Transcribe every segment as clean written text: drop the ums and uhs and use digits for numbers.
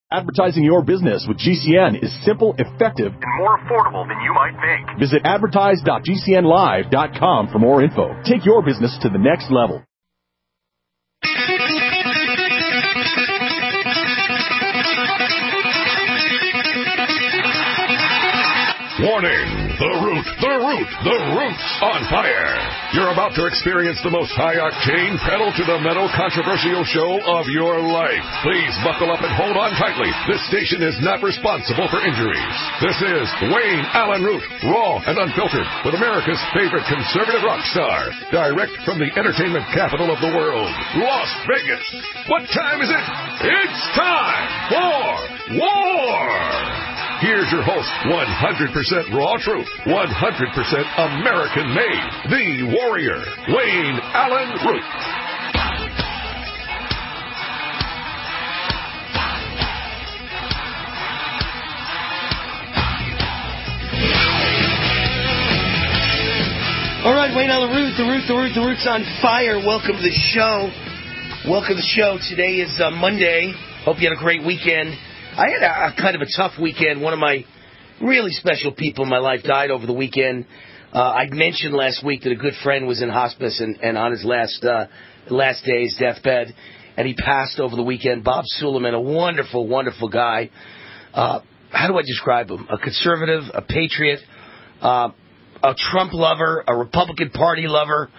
Advertising your business with GCN is simple, effective, and more affordable than you might think. Visit advertise.gcnlive.com for more info. Take your business to the next level. Warning! The Root's on fire! You're about to experience the most high-octane, pedal-to-the-metal controversial show of your life. Please buckle up and hold on tightly. This station is not responsible for injuries. This is Wayne Allen Root, raw and unfiltered, with America's favorite conservative rock star. Direct from the entertainment capital of the world, Las Vegas. What time is it? It's time for war! Here's your host, 100% raw truth, 100% American-made, the warrior, Wayne Allen Root. All right, Wayne Allen Root, the Root's on fire. Welcome to the show. Today is Monday. Hope you had a great weekend. I had a kind of a tough weekend. One of my really special people in my life died over the weekend. I mentioned last week that a good friend was in hospice and on his last days, deathbed, and he passed over the weekend. Bob Suleiman, a wonderful, wonderful guy. How do I describe him? A conservative, a patriot, a Trump lover, a Republican Party lover.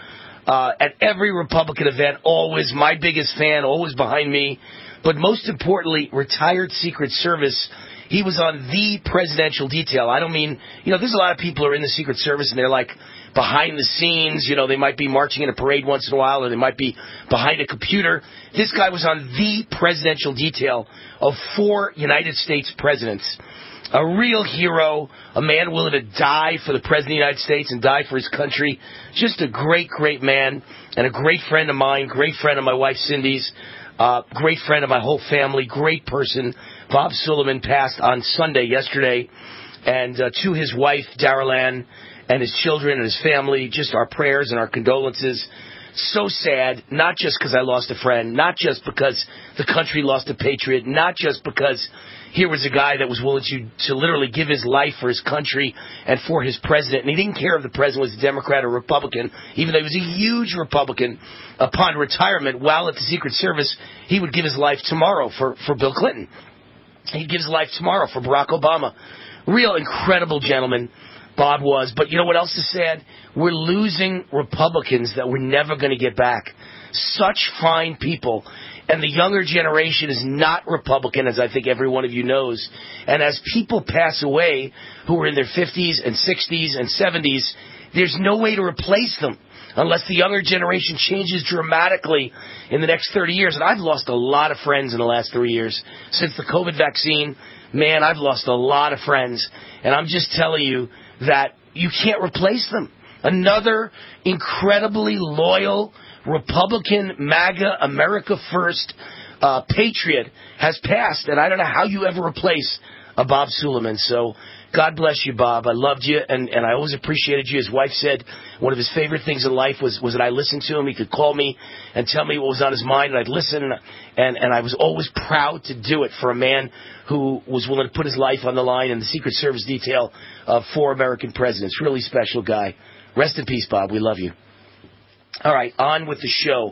At every Republican event, always my biggest fan, always behind me. But most importantly, retired Secret Service. He was on the presidential detail. I don't mean, there's a lot of people who are in the Secret Service and they're like behind the scenes. They might be marching in a parade once in a while or they might be behind a computer. This guy was on the presidential detail of 4 United States presidents. A real hero, a man willing to die for the President of the United States and die for his country. Just a great, great man and a great friend of mine, great friend of my wife Cindy's. Great friend of my whole family, great person. Bob Suleiman passed on Sunday, yesterday. And to his wife, Darrell Ann, and his children and his family, just our prayers and our condolences. So sad, not just because I lost a friend, not just because the country lost a patriot, not just because here was a guy that was willing to literally give his life for his country and for his president. And he didn't care if the president was a Democrat or Republican, even though he was a huge Republican. Upon retirement, while at the Secret Service, he would give his life tomorrow for Bill Clinton. He'd give his life tomorrow for Barack Obama. Real incredible gentleman, Bob was. But you know what else is sad? We're losing Republicans that we're never going to get back. Such fine people. And the younger generation is not Republican, as I think every one of you knows. And as people pass away who are in their 50s and 60s and 70s, there's no way to replace them unless the younger generation changes dramatically in the next 30 years. And I've lost a lot of friends in the last 3 years. Since the COVID vaccine, man, I've lost a lot of friends. And I'm just telling you that you can't replace them. Another incredibly loyal Republican, MAGA, America First patriot has passed. And I don't know how you ever replace a Bob Suleiman. So God bless you, Bob. I loved you, and I always appreciated you. His wife said one of his favorite things in life was that I listened to him. He could call me and tell me what was on his mind, and I'd listen, and I was always proud to do it for a man who was willing to put his life on the line in the Secret Service detail of 4 American presidents. Really special guy. Rest in peace, Bob. We love you. All right, on with the show.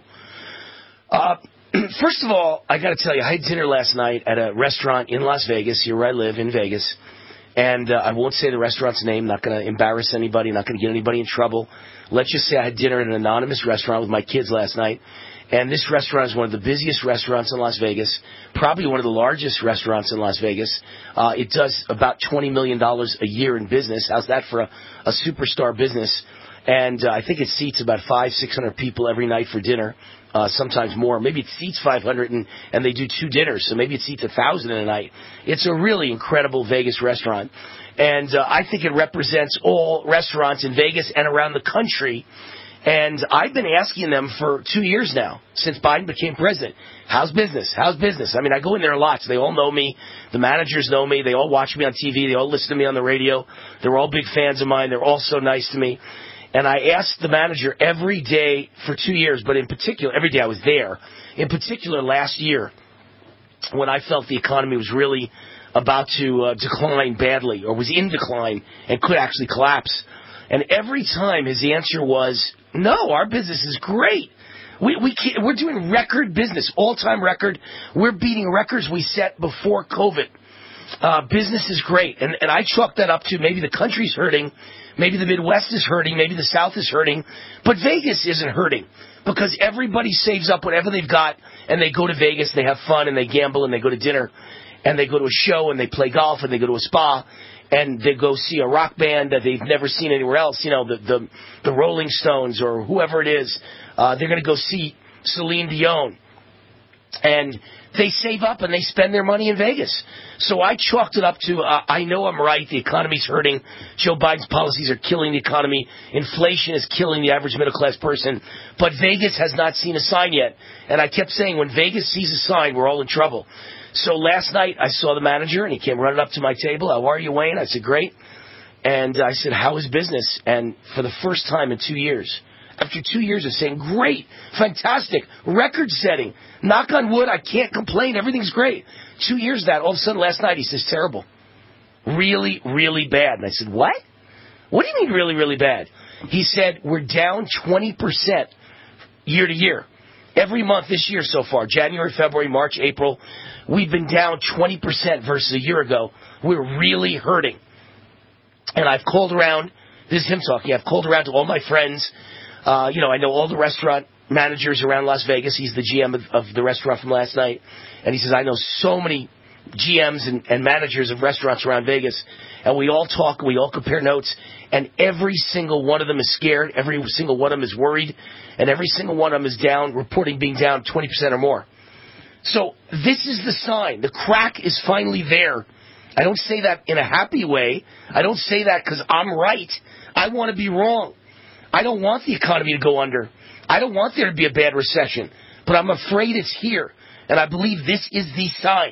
First of all, I got to tell you, I had dinner last night at a restaurant in Las Vegas, here where I live, in Vegas. And I won't say the restaurant's name, not going to embarrass anybody, not going to get anybody in trouble. Let's just say I had dinner at an anonymous restaurant with my kids last night. And this restaurant is one of the busiest restaurants in Las Vegas, probably one of the largest restaurants in Las Vegas. It does about $20 million a year in business. How's that for a superstar business? And I think it seats about 500-600 people every night for dinner. Sometimes more. Maybe it seats 500 and they do 2 dinners, so maybe it seats 1,000 in a night. It's a really incredible Vegas restaurant. And I think it represents all restaurants in Vegas and around the country. And I've been asking them for 2 years now, since Biden became president. How's business? How's business? I mean, I go in there a lot, so they all know me. The managers know me. They all watch me on TV. They all listen to me on the radio. They're all big fans of mine. They're all so nice to me. And I asked the manager every day for 2 years, but in particular, every day I was there. In particular, last year, when I felt the economy was really about to decline badly, or was in decline and could actually collapse. And every time his answer was, no, our business is great. We're doing record business, all-time record. We're beating records we set before COVID. Business is great. And I chalk that up to maybe the country's hurting, maybe the Midwest is hurting, maybe the South is hurting, but Vegas isn't hurting because everybody saves up whatever they've got and they go to Vegas, they have fun and they gamble and they go to dinner and they go to a show and they play golf and they go to a spa and they go see a rock band that they've never seen anywhere else, you know, the Rolling Stones or whoever it is. They're going to go see Celine Dion. And they save up and they spend their money in Vegas. So I chalked it up to, I know I'm right, the economy's hurting, Joe Biden's policies are killing the economy, inflation is killing the average middle-class person, but Vegas has not seen a sign yet. And I kept saying, when Vegas sees a sign, we're all in trouble. So last night I saw the manager and he came running up to my table. How are you, Wayne? I said, great. And I said, how is business? And for the first time in 2 years, after 2 years of saying, great, fantastic, record-setting, knock on wood, I can't complain, everything's great. 2 years of that, all of a sudden last night he says, terrible. Really, really bad. And I said, what? What do you mean really, really bad? He said, we're down 20% year to year. Every month this year so far, January, February, March, April, we've been down 20% versus a year ago. We're really hurting. And I've called around, this is him talking, I've called around to all my friends. I know all the restaurant managers around Las Vegas. He's the GM of the restaurant from last night. And he says, I know so many GMs and managers of restaurants around Vegas. And we all talk, we all compare notes. And every single one of them is scared. Every single one of them is worried. And every single one of them is down, reporting being down 20% or more. So this is the sign. The crack is finally there. I don't say that in a happy way. I don't say that because I'm right. I want to be wrong. I don't want the economy to go under. I don't want there to be a bad recession. But I'm afraid it's here. And I believe this is the sign.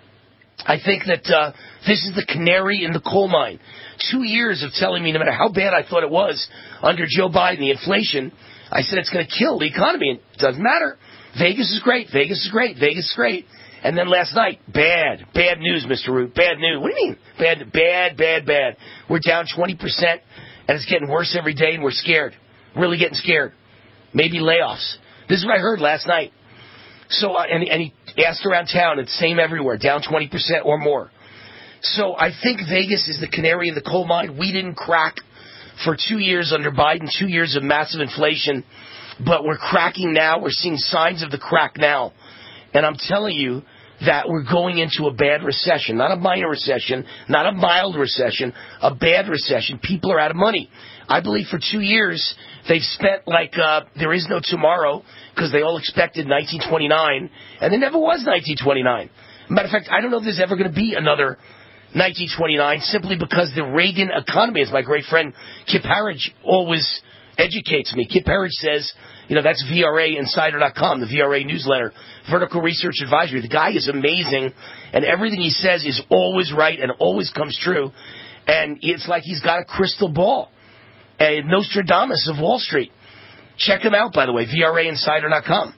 I think that this is the canary in the coal mine. 2 years of telling me no matter how bad I thought it was under Joe Biden, the inflation, I said it's going to kill the economy. And it doesn't matter. Vegas is great. Vegas is great. Vegas is great. And then last night, bad news, Mr. Root. Bad news. What do you mean? Bad. We're down 20%, and it's getting worse every day, and we're scared. Really getting scared. Maybe layoffs. This is what I heard last night. So, and he asked around town, it's same everywhere, down 20% or more. So I think Vegas is the canary in the coal mine. We didn't crack for 2 years under Biden, 2 years of massive inflation, but we're cracking now. We're seeing signs of the crack now. And I'm telling you that we're going into a bad recession, not a minor recession, not a mild recession, a bad recession. People are out of money. I believe for 2 years they've spent like there is no tomorrow because they all expected 1929, and there never was 1929. Matter of fact, I don't know if there's ever going to be another 1929 simply because the Reagan economy, as my great friend Kip Harridge always educates me. Kip Harridge says, that's VRAinsider.com, the VRA newsletter, Vertical Research Advisory. The guy is amazing, and everything he says is always right and always comes true. And it's like he's got a crystal ball. Nostradamus of Wall Street. Check him out, by the way, VRAinsider.com.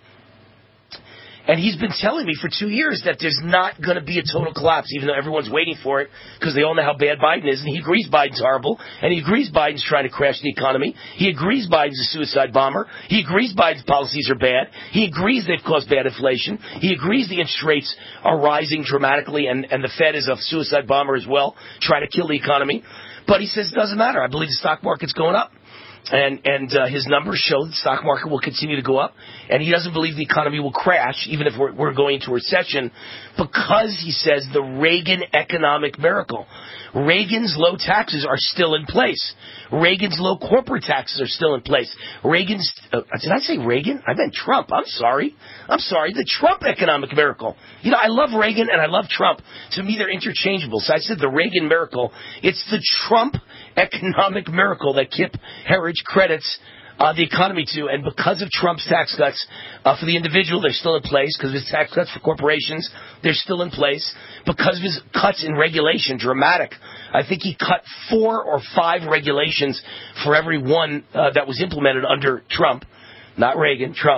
And he's been telling me for 2 years that there's not going to be a total collapse, even though everyone's waiting for it, because they all know how bad Biden is, and he agrees Biden's horrible, and he agrees Biden's trying to crash the economy. He agrees Biden's a suicide bomber. He agrees Biden's policies are bad. He agrees they've caused bad inflation. He agrees the interest rates are rising dramatically, and the Fed is a suicide bomber as well, trying to kill the economy. But he says it doesn't matter. I believe the stock market's going up. And his numbers show the stock market will continue to go up. And he doesn't believe the economy will crash, even if we're going into a recession, because, he says, the Reagan economic miracle. Reagan's low taxes are still in place. Reagan's low corporate taxes are still in place. Reagan's, did I say Reagan? I meant Trump. I'm sorry. The Trump economic miracle. I love Reagan and I love Trump. To me, they're interchangeable. So I said the Reagan miracle. It's the Trump economic miracle that Kip Harridge credits the economy to. And because of Trump's tax cuts for the individual, they're still in place. Because of his tax cuts for corporations, they're still in place. Because of his cuts in regulation, dramatic. I think he cut 4 or 5 regulations for every one that was implemented under Trump. Not Reagan, Trump.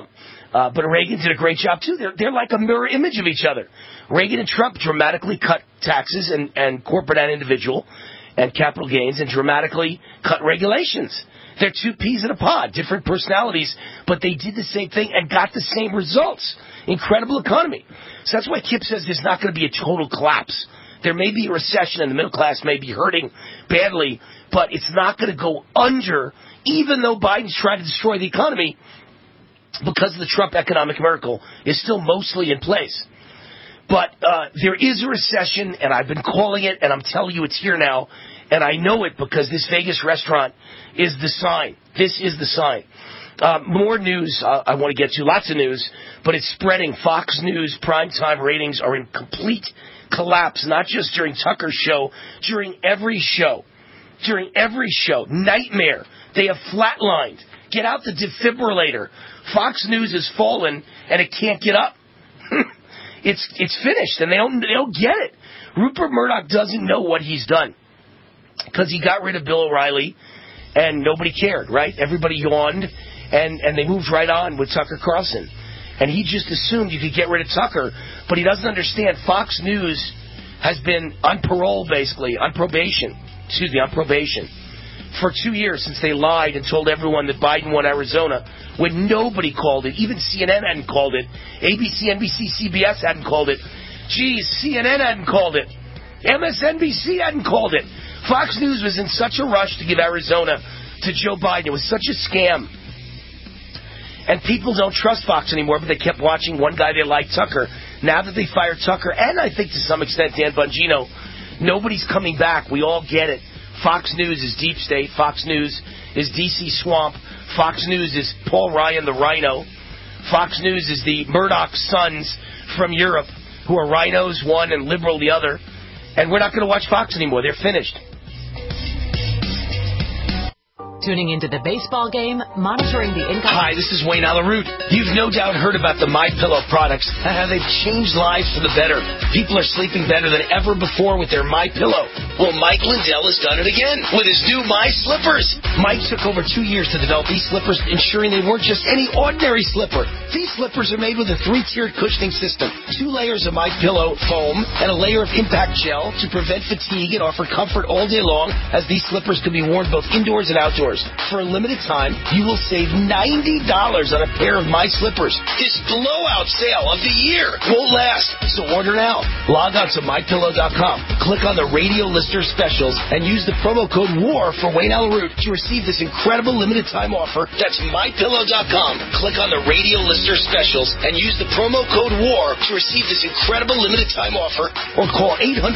But Reagan did a great job, too. They're like a mirror image of each other. Reagan and Trump dramatically cut taxes and corporate and individual and capital gains and dramatically cut regulations. They're two peas in a pod, different personalities, but they did the same thing and got the same results. Incredible economy. So that's why Kip says there's not going to be a total collapse. There may be a recession and the middle class may be hurting badly, but it's not going to go under, even though Biden's trying to destroy the economy, because the Trump economic miracle is still mostly in place. But there is a recession, and I've been calling it, and I'm telling you it's here now, and I know it because this Vegas restaurant is the sign. This is the sign. More news I want to get to, lots of news, but it's spreading. Fox News primetime ratings are in complete collapse, not just during Tucker's show, during every show. During every show. Nightmare. They have flatlined. Get out the defibrillator. Fox News has fallen, and it can't get up. It's finished, and they don't get it. Rupert Murdoch doesn't know what he's done because he got rid of Bill O'Reilly, and nobody cared, right? Everybody yawned, and they moved right on with Tucker Carlson. And he just assumed you could get rid of Tucker, but he doesn't understand Fox News has been on parole, basically, on probation, for 2 years since they lied and told everyone that Biden won Arizona when nobody called it. Even CNN hadn't called it. ABC, NBC, CBS hadn't called it. Geez, CNN hadn't called it. MSNBC hadn't called it. Fox News was in such a rush to give Arizona to Joe Biden. It was such a scam. And people don't trust Fox anymore, but they kept watching one guy they liked, Tucker. Now that they fired Tucker, and I think to some extent Dan Bongino, nobody's coming back. We all get it. Fox News is deep state. Fox News is D.C. swamp. Fox News is Paul Ryan the rhino. Fox News is the Murdoch sons from Europe who are rhinos one and liberal the other. And we're not going to watch Fox anymore. They're finished. Tuning into the baseball game, monitoring the income. Hi, this is Wayne Allyn Root. You've no doubt heard about the MyPillow products and how they've changed lives for the better. People are sleeping better than ever before with their MyPillow. Well, Mike Lindell has done it again with his new My Slippers. Mike took over 2 years to develop these slippers, ensuring they weren't just any ordinary slipper. These slippers are made with a 3-tiered cushioning system, 2 layers of MyPillow foam, and a layer of impact gel to prevent fatigue and offer comfort all day long, as these slippers can be worn both indoors and outdoors. For a limited time, you will save $90 on a pair of My Slippers. This blowout sale of the year won't last, so order now. Log on to MyPillow.com, click on the radio lister specials, and use the promo code WAR for Wayne Allyn Root to receive this incredible limited time offer. That's MyPillow.com. Click on the radio lister specials and use the promo code WAR to receive this incredible limited time offer, or call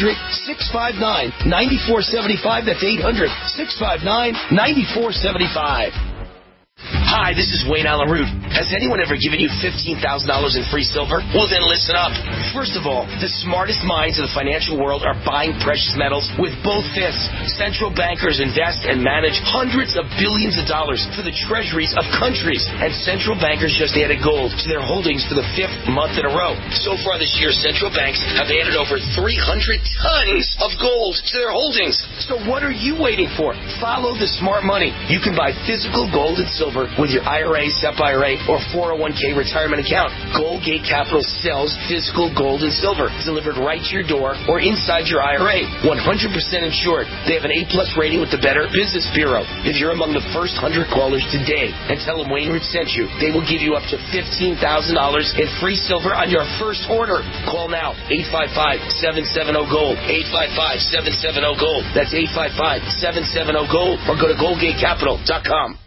800-659-9475. That's 800-659-9475. Hi, this is Wayne Allyn Root. Has anyone ever given you $15,000 in free silver? Well, then listen up. First of all, the smartest minds of the financial world are buying precious metals with both fists. Central bankers invest and manage hundreds of billions of dollars for the treasuries of countries. And central bankers just added gold to their holdings for the 5th month in a row. So far this year, central banks have added over 300 tons of gold to their holdings. So what are you waiting for? Follow the smart money. You can buy physical gold and silver with your IRA, SEP IRA, or 401k retirement account. Goldgate Capital sells physical gold and silver delivered right to your door or inside your IRA. 100% insured. They have an A+ rating with the Better Business Bureau. If you're among the first 100 callers today and tell them Wayne Root sent you, they will give you up to $15,000 in free silver on your first order. Call now. 855-770-GOLD. 855-770-GOLD. That's 855-770-GOLD. Or go to GoldgateCapital.com.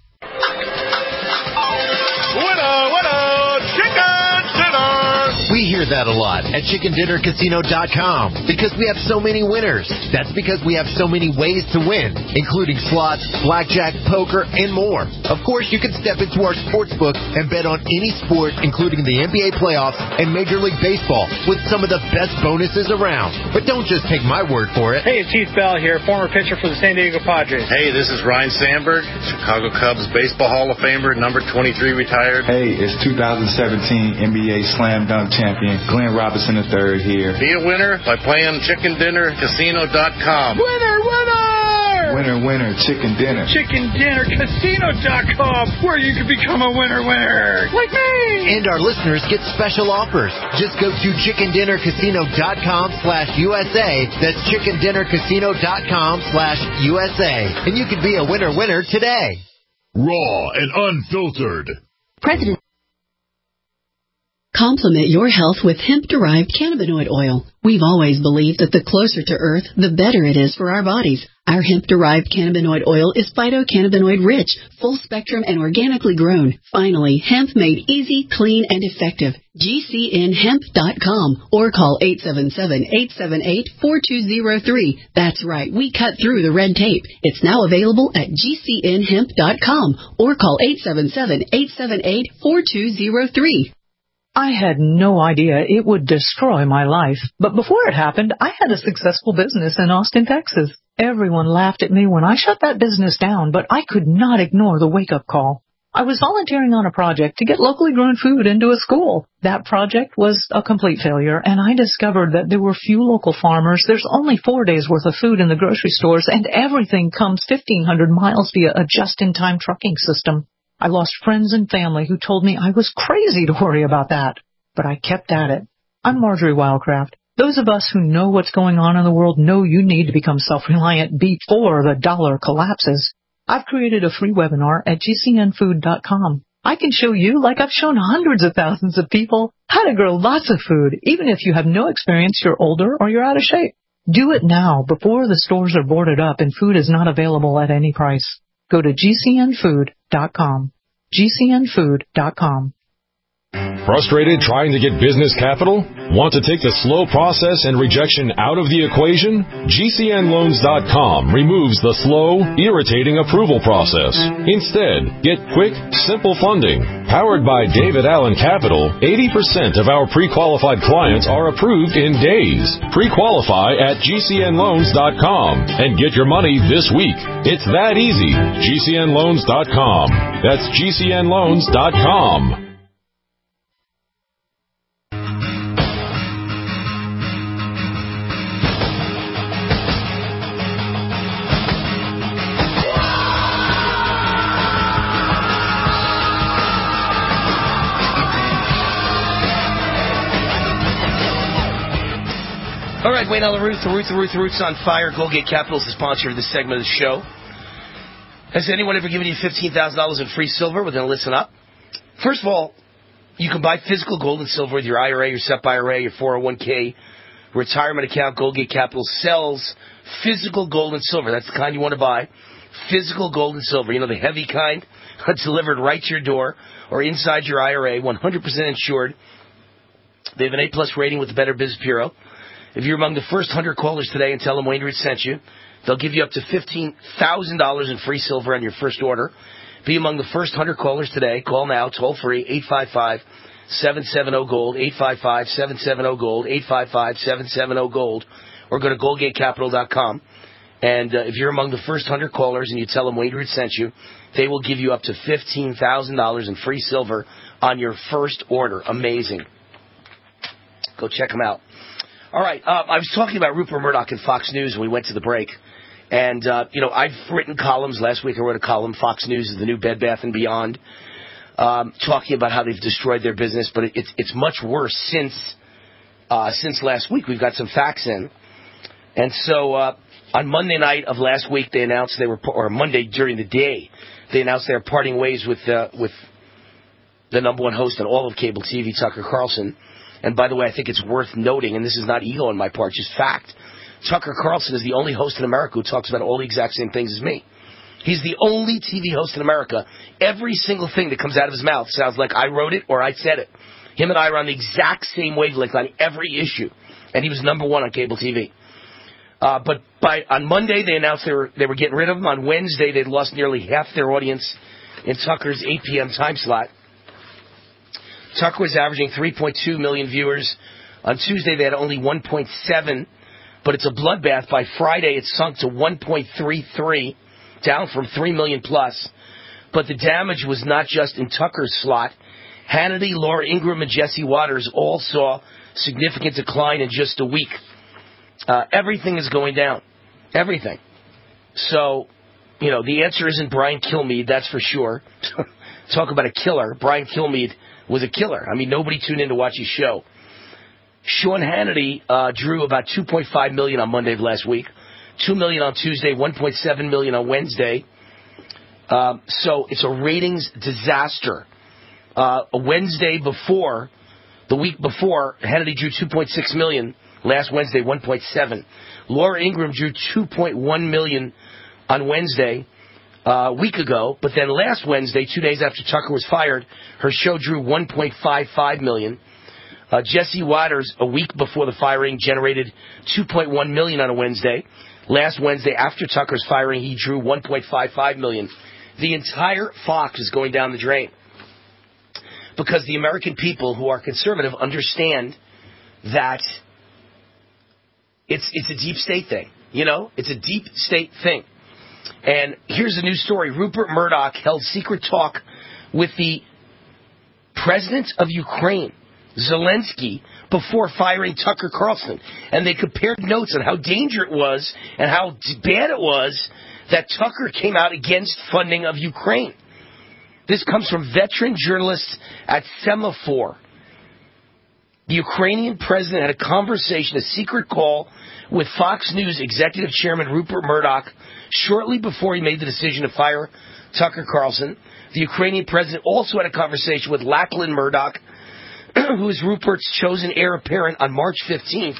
Chicken dinner! We hear that a lot at chickendinnercasino.com because we have so many winners. That's because we have so many ways to win, including slots, blackjack, poker, and more. Of course, you can step into our sportsbook and bet on any sport, including the NBA playoffs and Major League Baseball, with some of the best bonuses around. But don't just take my word for it. Hey, it's Heath Bell here, former pitcher for the San Diego Padres. Hey, this is Ryan Sandberg, Chicago Cubs Baseball Hall of Famer, number 23 retired. Hey, it's 2017 NBA Slam Dunk champion Glenn Robinson III here. Be a winner by playing chickendinnercasino.com. Winner, winner! Winner, winner, chicken dinner. ChickenDinnerCasino.com, where you can become a winner. Like me. And our listeners get special offers. Just go to chickendinnercasino.com/USA. That's chickendinnercasino.com/USA. And you can be a winner today. Raw and unfiltered. President. Complement your health with hemp-derived cannabinoid oil. We've always believed that the closer to Earth, the better it is for our bodies. Our hemp-derived cannabinoid oil is phytocannabinoid-rich, full-spectrum, and organically grown. Finally, hemp made easy, clean, and effective. GCNHemp.com or call 877-878-4203. That's right, we cut through the red tape. It's now available at GCNHemp.com or call 877-878-4203. I had no idea it would destroy my life. But before it happened, I had a successful business in Austin, Texas. Everyone laughed at me when I shut that business down, but I could not ignore the wake-up call. I was volunteering on a project to get locally grown food into a school. That project was a complete failure, and I discovered that there were few local farmers. There's only 4 days' worth of food in the grocery stores, and everything comes 1,500 miles via a just-in-time trucking system. I lost friends and family who told me I was crazy to worry about that. But I kept at it. I'm Marjorie Wildcraft. Those of us who know what's going on in the world know you need to become self-reliant before the dollar collapses. I've created a free webinar at GCNfood.com. I can show you, like I've shown hundreds of thousands of people, how to grow lots of food, even if you have no experience, you're older, or you're out of shape. Do it now before the stores are boarded up and food is not available at any price. Go to GCNfood.com. GCNfood.com. Frustrated trying to get business capital? Want to take the slow process and rejection out of the equation? GCNloans.com removes the slow, irritating approval process. Instead, get quick, simple funding. Powered by David Allen Capital, 80% of our pre-qualified clients are approved in days. Pre-qualify at GCNloans.com and get your money this week. It's that easy. GCNloans.com. That's GCNloans.com. All right, Wayne Allyn Root, the Root's on fire. Goldgate Capital is the sponsor of this segment of the show. Has anyone ever given you $15,000 in free silver? Well, then listen up. First of all, you can buy physical gold and silver with your IRA, your SEP IRA, your 401k, retirement account. Goldgate Capital sells physical gold and silver. That's the kind you want to buy. Physical gold and silver. You know, the heavy kind, delivered right to your door or inside your IRA, 100% insured. They have an A+ rating with the Better Business Bureau. If you're among the first 100 callers today and tell them Wayne Root sent you, they'll give you up to $15,000 in free silver on your first order. Be among the first 100 callers today. Call now, toll free, 855-770-GOLD, 855-770-GOLD, 855-770-GOLD, or go to GoldgateCapital.com. And if you're among the first 100 callers and you tell them Wayne Root sent you, they will give you up to $15,000 in free silver on your first order. Amazing. Go check them out. All right, I was talking about Rupert Murdoch and Fox News when we went to the break. And, I've written columns. Last week I wrote a column, Fox News is the new Bed Bath & Beyond, talking about how they've destroyed their business. But it's much worse since last week. We've got some facts in. And so on Monday night of last week, they announced or Monday during the day, they announced they were parting ways with the number one host on all of cable TV, Tucker Carlson. And by the way, I think it's worth noting, and this is not ego on my part, just fact, Tucker Carlson is the only host in America who talks about all the exact same things as me. He's the only TV host in America. Every single thing that comes out of his mouth sounds like I wrote it or I said it. Him and I are on the exact same wavelength on every issue. And he was number one on cable TV. But on Monday, they announced they were getting rid of him. On Wednesday, they'd lost nearly half their audience in Tucker's 8 p.m. time slot. Tucker was averaging 3.2 million viewers. On Tuesday, they had only 1.7, but it's a bloodbath. By Friday, it sunk to 1.33, down from 3 million plus. But the damage was not just in Tucker's slot. Hannity, Laura Ingraham, and Jesse Waters all saw significant decline in just a week. Everything is going down. Everything. So, the answer isn't Brian Kilmeade, that's for sure. Talk about a killer. Brian Kilmeade was a killer. I mean, nobody tuned in to watch his show. Sean Hannity drew about 2.5 million on Monday of last week, 2 million on Tuesday, 1.7 million on Wednesday. So it's a ratings disaster. A Wednesday before, the week before, Hannity drew 2.6 million. Last Wednesday, 1.7. Laura Ingraham drew 2.1 million on Wednesday, a week ago. But then last Wednesday, 2 days after Tucker was fired, her show drew 1.55 million. Jesse Waters, a week before the firing, generated 2.1 million on a Wednesday. Last Wednesday, after Tucker's firing, he drew 1.55 million. The entire Fox is going down the drain because the American people who are conservative understand that it's a deep state thing. It's a deep state thing. And here's a new story. Rupert Murdoch held secret talk with the president of Ukraine, Zelensky, before firing Tucker Carlson. And they compared notes on how dangerous it was and how bad it was that Tucker came out against funding of Ukraine. This comes from veteran journalists at Semaphore. The Ukrainian president had a conversation, a secret call, with Fox News executive chairman Rupert Murdoch shortly before he made the decision to fire Tucker Carlson. The Ukrainian president also had a conversation with Lachlan Murdoch, who is Rupert's chosen heir apparent, on March 15th.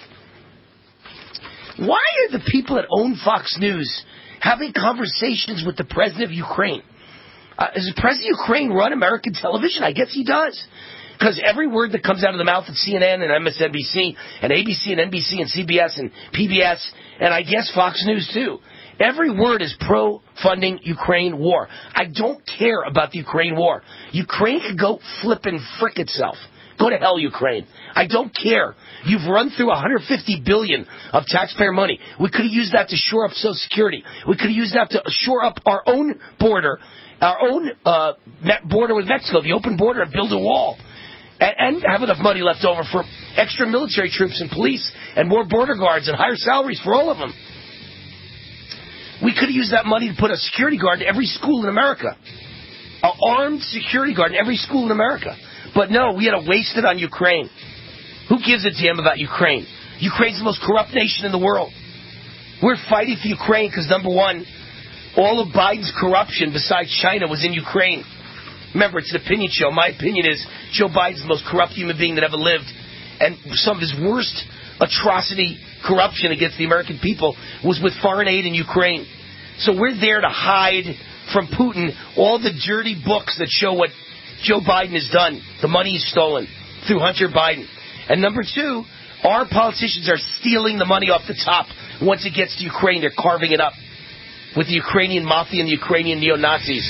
Why are the people that own Fox News having conversations with the president of Ukraine? Does the president of Ukraine run American television? I guess he does. Because every word that comes out of the mouth of CNN and MSNBC and ABC and NBC and CBS and PBS and I guess Fox News too, every word is pro-funding Ukraine war. I don't care about the Ukraine war. Ukraine can go flip and frick itself. Go to hell, Ukraine. I don't care. You've run through $150 billion of taxpayer money. We could have used that to shore up Social Security. We could have used that to shore up our own border, border with Mexico, the open border, and build a wall. And have enough money left over for extra military troops and police and more border guards and higher salaries for all of them. We could have used that money to put a security guard in every school in America. An armed security guard in every school in America. But no, we had to waste it on Ukraine. Who gives a damn about Ukraine? Ukraine's the most corrupt nation in the world. We're fighting for Ukraine because, number one, all of Biden's corruption besides China was in Ukraine. Remember, it's an opinion show. My opinion is Joe Biden's the most corrupt human being that ever lived. And some of his worst atrocity, corruption against the American people was with foreign aid in Ukraine. So we're there to hide from Putin all the dirty books that show what Joe Biden has done, the money he's stolen through Hunter Biden. And number two, our politicians are stealing the money off the top. Once it gets to Ukraine, they're carving it up with the Ukrainian mafia and the Ukrainian neo-Nazis.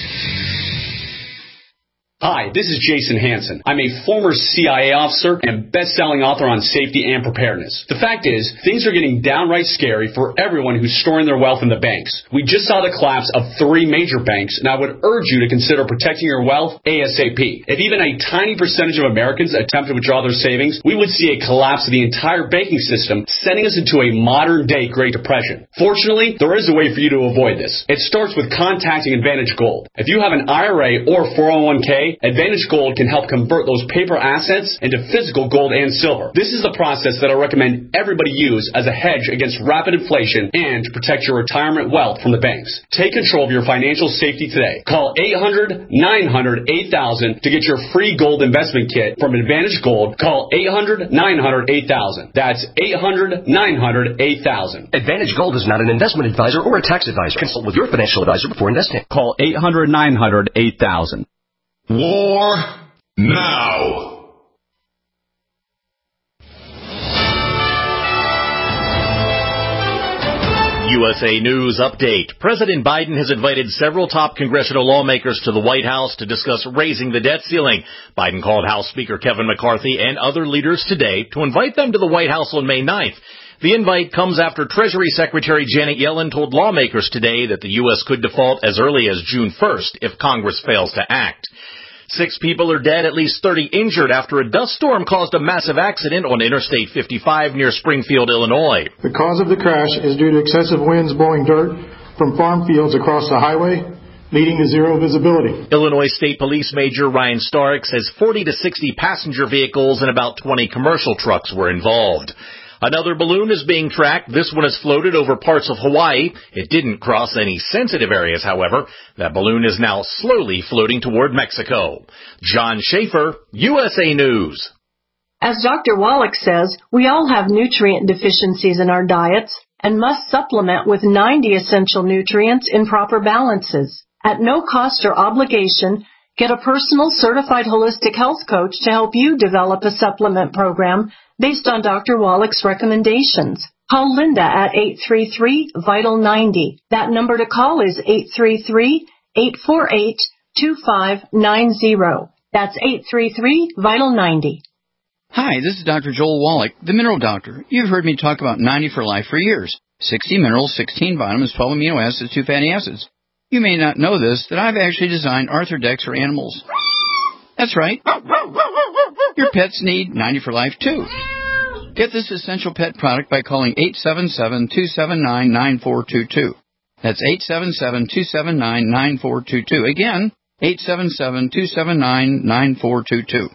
Hi, this is Jason Hansen. I'm a former CIA officer and best-selling author on safety and preparedness. The fact is, things are getting downright scary for everyone who's storing their wealth in the banks. We just saw the collapse of 3 major banks, and I would urge you to consider protecting your wealth ASAP. If even a tiny percentage of Americans attempt to withdraw their savings, we would see a collapse of the entire banking system, sending us into a modern-day Great Depression. Fortunately, there is a way for you to avoid this. It starts with contacting Advantage Gold. If you have an IRA or 401k, Advantage Gold can help convert those paper assets into physical gold and silver. This is the process that I recommend everybody use as a hedge against rapid inflation and to protect your retirement wealth from the banks. Take control of your financial safety today. Call 800-900-8000 to get your free gold investment kit from Advantage Gold. Call 800-900-8000. That's 800-900-8000. Advantage Gold is not an investment advisor or a tax advisor. Consult with your financial advisor before investing. Call 800-900-8000. War now. USA News Update. President Biden has invited several top congressional lawmakers to the White House to discuss raising the debt ceiling. Biden called House Speaker Kevin McCarthy and other leaders today to invite them to the White House on May 9th. The invite comes after Treasury Secretary Janet Yellen told lawmakers today that the U.S. could default as early as June 1st if Congress fails to act. 6 people are dead, at least 30 injured after a dust storm caused a massive accident on Interstate 55 near Springfield, Illinois. The cause of the crash is due to excessive winds blowing dirt from farm fields across the highway, leading to zero visibility. Illinois State Police Major Ryan Stark says 40 to 60 passenger vehicles and about 20 commercial trucks were involved. Another balloon is being tracked. This one has floated over parts of Hawaii. It didn't cross any sensitive areas, however. That balloon is now slowly floating toward Mexico. John Schaefer, USA News. As Dr. Wallach says, we all have nutrient deficiencies in our diets and must supplement with 90 essential nutrients in proper balances. At no cost or obligation, get a personal certified holistic health coach to help you develop a supplement program based on Dr. Wallach's recommendations. Call Linda at 833-VITAL-90. That number to call is 833-848-2590. That's 833-VITAL-90. Hi, this is Dr. Joel Wallach, the Mineral Doctor. You've heard me talk about 90 for Life for years. 60 minerals, 16 vitamins, 12 amino acids, 2 fatty acids. You may not know this, that I've actually designed Arthrodex for animals. That's right. Your pets need 90 for Life, too. Get this essential pet product by calling 877-279-9422. That's 877-279-9422. Again, 877-279-9422.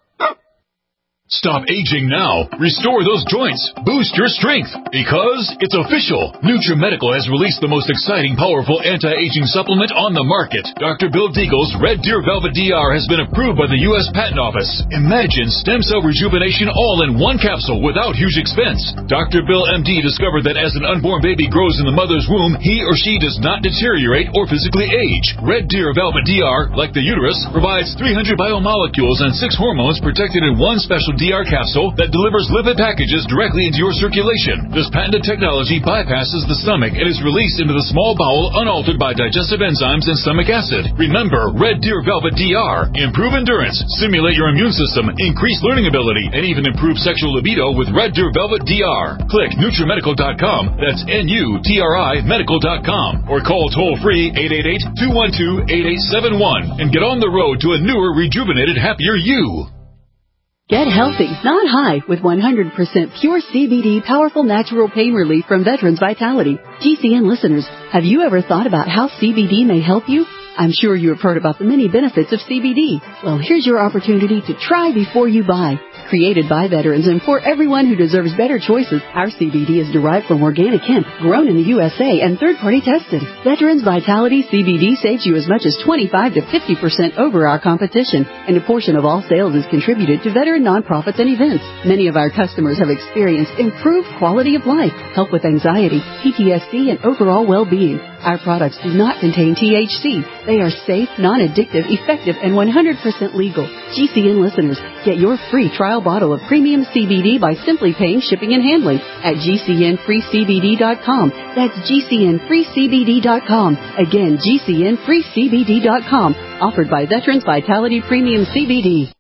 Stop aging now. Restore those joints. Boost your strength. Because it's official. NutriMedical has released the most exciting, powerful anti-aging supplement on the market. Dr. Bill Deagle's Red Deer Velvet DR has been approved by the U.S. Patent Office. Imagine stem cell rejuvenation all in one capsule without huge expense. Dr. Bill MD discovered that as an unborn baby grows in the mother's womb, he or she does not deteriorate or physically age. Red Deer Velvet DR, like the uterus, provides 300 biomolecules and 6 hormones protected in one special DR capsule that delivers lipid packages directly into your circulation. This patented technology bypasses the stomach and is released into the small bowel unaltered by digestive enzymes and stomach acid. Remember, Red Deer Velvet DR. Improve endurance, stimulate your immune system, increase learning ability, and even improve sexual libido with Red Deer Velvet DR. Click NutriMedical.com, that's NUTRI Medical.com, or call toll-free 888-212-8871 and get on the road to a newer, rejuvenated, happier you. Get healthy, not high, with 100% pure CBD powerful natural pain relief from Veterans Vitality. GCN listeners, have you ever thought about how CBD may help you? I'm sure you have heard about the many benefits of CBD. Well, here's your opportunity to try before you buy. Created by veterans and for everyone who deserves better choices, our CBD is derived from organic hemp, grown in the USA, and third-party tested. Veterans Vitality CBD saves you as much as 25 to 50% over our competition, and a portion of all sales is contributed to veteran nonprofits and events. Many of our customers have experienced improved quality of life, help with anxiety, PTSD, and overall well-being. Our products do not contain THC. They are safe, non-addictive, effective, and 100% legal. GCN listeners, get your free trial bottle of premium CBD by simply paying shipping and handling at GCNFreeCBD.com. That's GCNFreeCBD.com. Again, GCNFreeCBD.com. Offered by Veterans Vitality Premium CBD.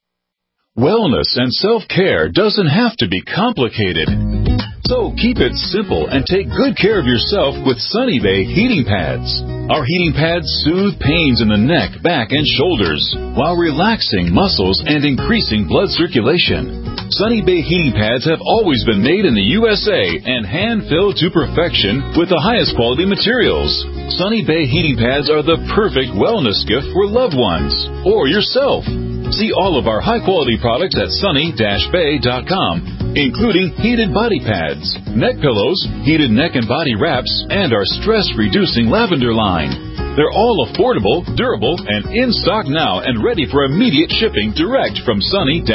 Wellness and self-care doesn't have to be complicated. So keep it simple and take good care of yourself with Sunny Bay heating pads. Our heating pads soothe pains in the neck, back, and shoulders while relaxing muscles and increasing blood circulation. Sunny Bay heating pads have always been made in the USA and hand-filled to perfection with the highest quality materials. Sunny Bay heating pads are the perfect wellness gift for loved ones or yourself. See all of our high-quality products at sunny-bay.com, including heated body pads, neck pillows, heated neck and body wraps, and our stress-reducing lavender line. They're all affordable, durable, and in stock now and ready for immediate shipping direct from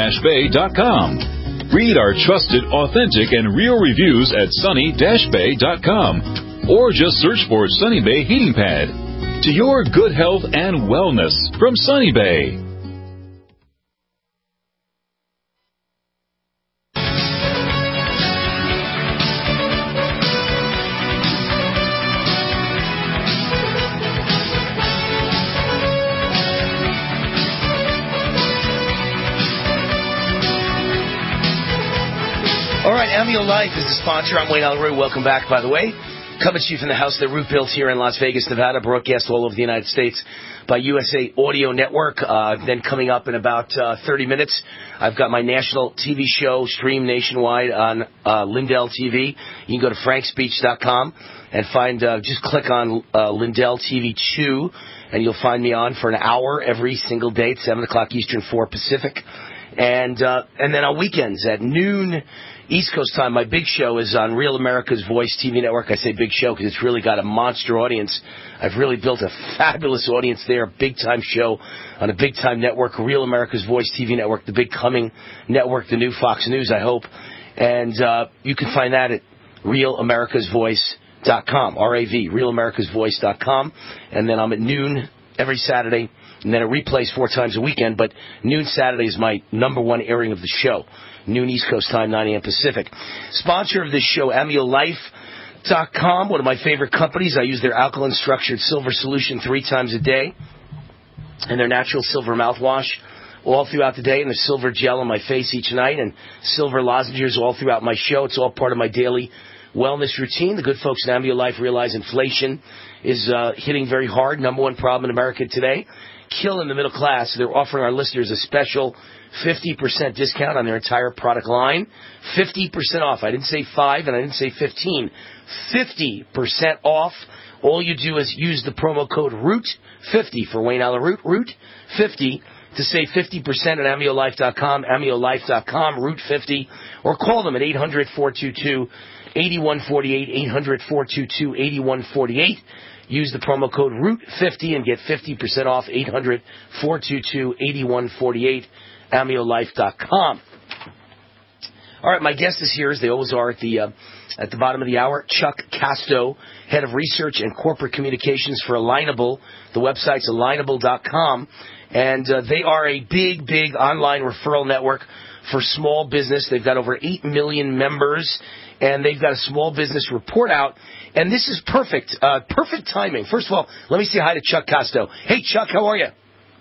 sunny-bay.com. Read our trusted, authentic, and real reviews at sunny-bay.com, or just search for Sunny Bay Heating Pad. To your good health and wellness from Sunny Bay. All right, Amio Life is the sponsor. I'm Wayne Ellery. Welcome back, by the way. Coming to you from the house that Root built here in Las Vegas, Nevada, broadcast all over the United States by USA Audio Network. Then coming up in about 30 minutes, I've got my national TV show streamed nationwide on Lindell TV. You can go to frankspeech.com and find, just click on Lindell TV 2, and you'll find me on for an hour every single day at 7 o'clock Eastern, 4 Pacific. And then on weekends at noon East Coast time, my big show is on Real America's Voice TV network. I say big show because it's really got a monster audience. I've really built a fabulous audience there, a big-time show on a big-time network, Real America's Voice TV network, the big coming network, the new Fox News, I hope. And you can find that at RealAmericasVoice.com, R-A-V, RealAmericasVoice.com. And then I'm at noon every Saturday, and then it replays 4 times a weekend, but noon Saturday is my number one airing of the show. Noon East Coast time, 9 a.m. Pacific. Sponsor of this show, AmioLife.com, one of my favorite companies. I use their alkaline structured silver solution 3 times a day, and their natural silver mouthwash all throughout the day, and the silver gel on my face each night, and silver lozenges all throughout my show. It's all part of my daily wellness routine. The good folks at AmioLife realize inflation is hitting very hard. Number one problem in America today, killing the middle class. They're offering our listeners a special 50% discount on their entire product line. 50% off. I didn't say 5 and I didn't say 15. 50% off. All you do is use the promo code ROOT50 for Wayne Allen Root, ROOT50 to save 50% at AmioLife.com, AmioLife.com, ROOT50, or call them at 800-422-8148, 800-422-8148. Use the promo code ROOT50 and get 50% off, 800-422-8148, AmioLife.com. All right, my guest is here, as they always are at the bottom of the hour, Chuck Casto, Head of Research and Corporate Communications for Alignable. The website's alignable.com, and they are a big, big online referral network for small business. They've got over 8 million members, and they've got a small business report out, and this is perfect, perfect timing. First of all, let me say hi to Chuck Casto. Hey, Chuck, how are you?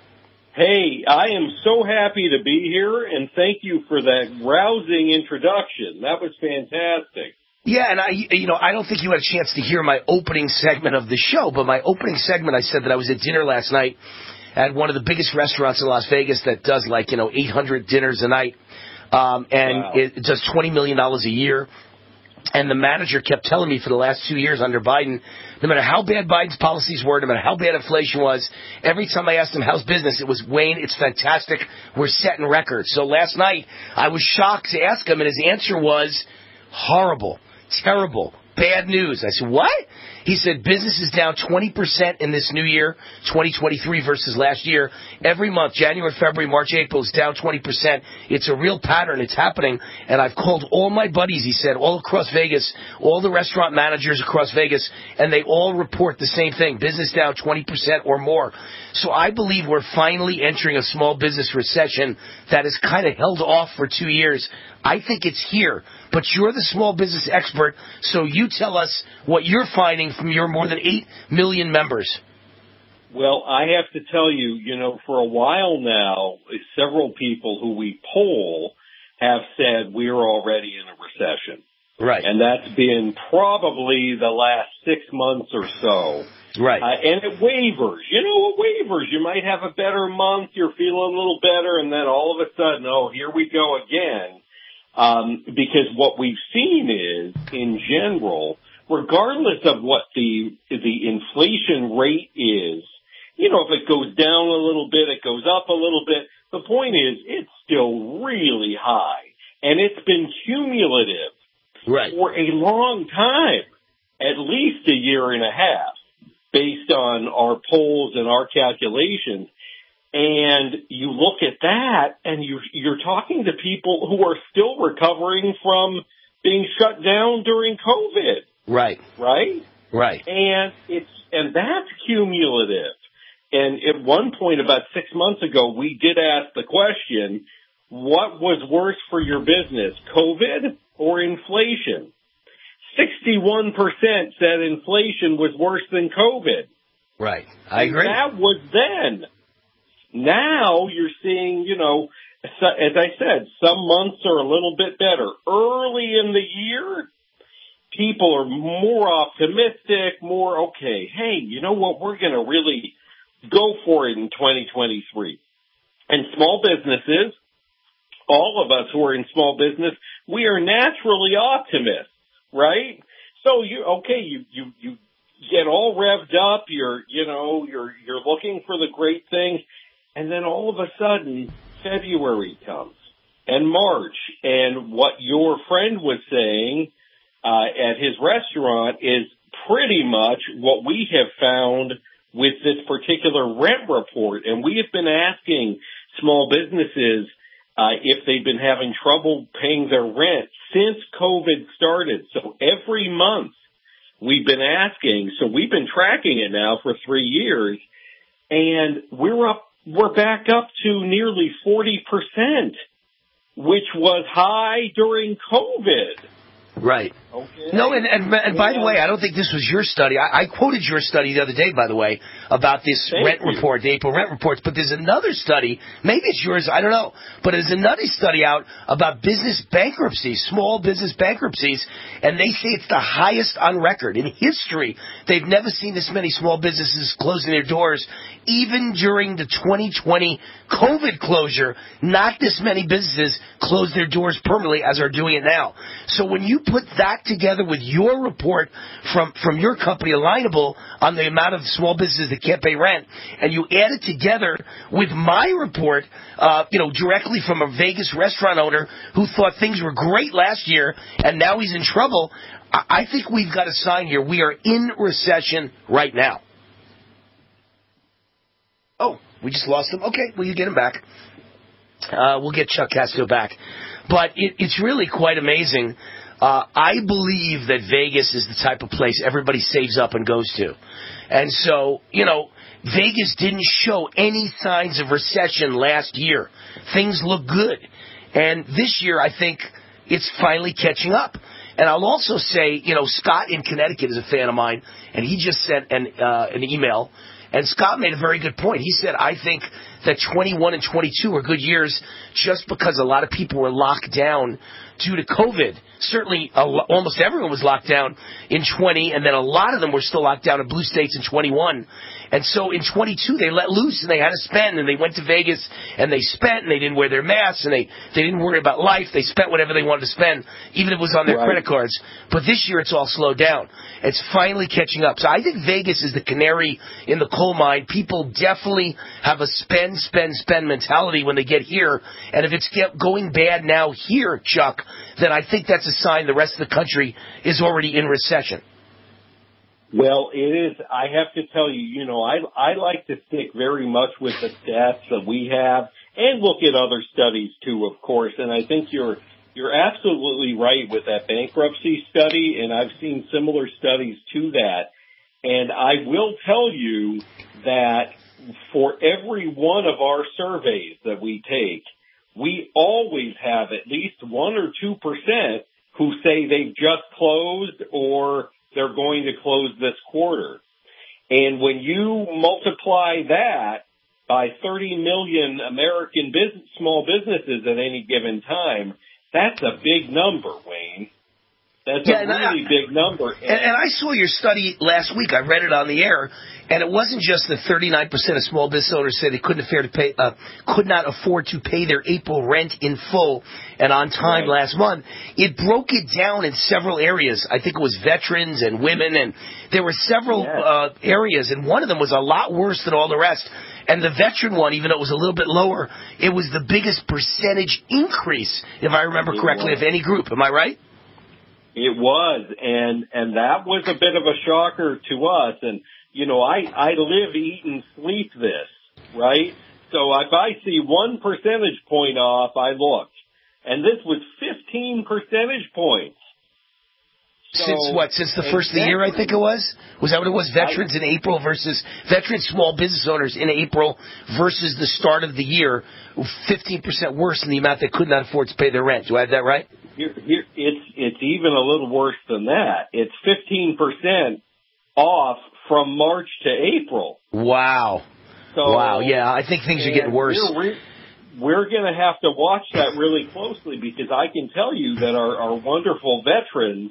Hey, I am so happy to be here, and thank you for that rousing introduction. That was fantastic. Yeah, and I don't think you had a chance to hear my opening segment of the show, but my opening segment, I said that I was at dinner last night at one of the biggest restaurants in Las Vegas that does 800 dinners a night, and wow. It does $20 million a year. And the manager kept telling me for the last 2 years under Biden, no matter how bad Biden's policies were, no matter how bad inflation was, every time I asked him how's business, it was, Wayne, it's fantastic, we're setting records. So last night, I was shocked to ask him, and his answer was horrible, terrible, bad news. I said, what? He said business is down 20% in this new year, 2023 versus last year. Every month, January, February, March, April, is down 20%. It's a real pattern. It's happening. And I've called all my buddies, he said, all across Vegas, all the restaurant managers across Vegas, and they all report the same thing, business down 20% or more. So I believe we're finally entering a small business recession that has kind of held off for 2 years. I think it's here. But you're the small business expert, so you tell us what you're finding from your more than 8 million members. Well, I have to tell you, for a while now, several people who we poll have said we're already in a recession. Right. And that's been probably the last 6 months or so. Right. And it wavers. It wavers. You might have a better month, you're feeling a little better, and then all of a sudden, here we go again. Because what we've seen is, in general, regardless of what the inflation rate is, if it goes down a little bit, it goes up a little bit. The point is, it's still really high, and it's been cumulative for a long time, at least a year and a half, based on our polls and our calculations. And you look at that, and you're talking to people who are still recovering from being shut down during COVID. Right. Right? Right. And that's cumulative. And at one point, about 6 months ago, we did ask the question, what was worse for your business, COVID or inflation? 61% said inflation was worse than COVID. Right. I agree. And that was then. Now you're seeing, as I said, some months are a little bit better. Early in the year, people are more optimistic, more, okay, hey, you know what, we're going to really go for it in 2023. And small businesses, all of us who are in small business, we are naturally optimists, right? So you get all revved up, you're looking for the great things, and then all of a sudden February comes and March, and what your friend was saying at his restaurant is pretty much what we have found with this particular rent report. And we have been asking small businesses if they've been having trouble paying their rent since COVID started. So every month we've been asking, so we've been tracking it now for 3 years, and we're back up to nearly 40%, which was high during COVID. Right. Okay. No, and by the way, I don't think this was your study. I quoted your study the other day, by the way, about this report, the April rent reports. But there's another study, maybe it's yours, I don't know. But there's another study out about business bankruptcies, small business bankruptcies, and they say it's the highest on record. In history, they've never seen this many small businesses closing their doors. Even during the 2020 COVID closure, not this many businesses closed their doors permanently as are doing it now. So when you put that together with your report from your company, Alignable, on the amount of small businesses that can't pay rent, and you add it together with my report, directly from a Vegas restaurant owner who thought things were great last year and now he's in trouble, I think we've got a sign here. We are in recession right now. Oh, we just lost him. Okay, well, you get him back. We'll get Chuck Castillo back. But it's really quite amazing. I believe that Vegas is the type of place everybody saves up and goes to. And so, Vegas didn't show any signs of recession last year. Things look good. And this year, I think it's finally catching up. And I'll also say, Scott in Connecticut is a fan of mine, and he just sent an email. And Scott made a very good point. He said, I think that 21 and 22 are good years just because a lot of people were locked down due to COVID. Certainly, almost everyone was locked down in 20, and then a lot of them were still locked down in blue states in 21. And so in 22, they let loose, and they had to spend, and they went to Vegas, and they spent, and they didn't wear their masks, and they didn't worry about life. They spent whatever they wanted to spend, even if it was on their credit cards. But this year, it's all slowed down. It's finally catching up. So I think Vegas is the canary in the coal mine. People definitely have a spend mentality when they get here. And if it's going bad now here, Chuck, then I think that's a sign the rest of the country is already in recession. Well, it is. I have to tell you, I like to stick very much with the stats that we have and look at other studies too, of course. And I think you're absolutely right with that bankruptcy study, and I've seen similar studies to that. And I will tell you that for every one of our surveys that we take, we always have at least 1 or 2% who say they've just closed or they're going to close this quarter. And when you multiply that by 30 million American small businesses at any given time, that's a big number, Wayne. That's a really big number. And I saw your study last week. I read it on the air, and it wasn't just that 39% of small business owners said they could not afford to pay their April rent in full and on time last month. It broke it down in several areas. I think it was veterans and women, and there were several areas, and one of them was a lot worse than all the rest. And the veteran one, even though it was a little bit lower, it was the biggest percentage increase, if I remember correctly, of any group. Am I right? It was, and that was a bit of a shocker to us. And, I live, eat, and sleep this, right? So if I see 1 percentage point off, I look. And this was 15 percentage points. Since what? Since the first of the year, I think it was? Was that what it was? Veterans in April versus veterans, small business owners in April versus the start of the year, 15% worse in the amount they could not afford to pay their rent. Do I have that right? It's even a little worse than that. It's 15% off from March to April. Wow. Wow. Yeah, I think things are getting worse. We're going to have to watch that really closely because I can tell you that our wonderful veterans,